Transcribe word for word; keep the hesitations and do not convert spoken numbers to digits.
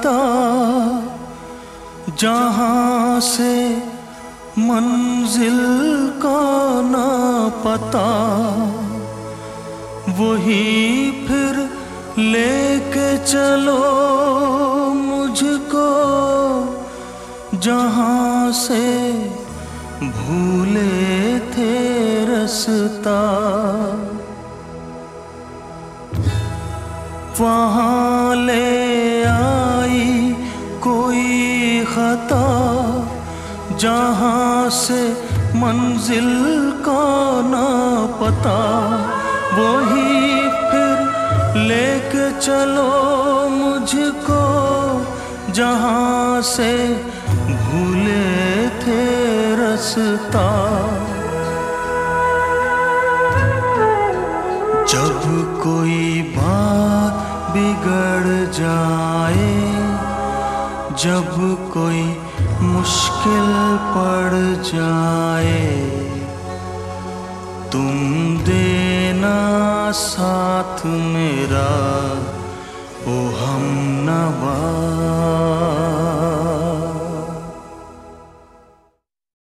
खता जहाँ से मंजिल का ना पता, वही फिर लेके चलो मुझको जहाँ से भूले थे रास्ता। वहाँ ले आई कोई खता जहाँ से मंजिल का ना पता, वही फिर लेके चलो मुझको जहाँ से भूले थे रास्ता। जब कोई बात बिगड़ जाए, जब कोई मुश्किल पड़ जाए, तुम देना साथ मेरा ओ हमनवा।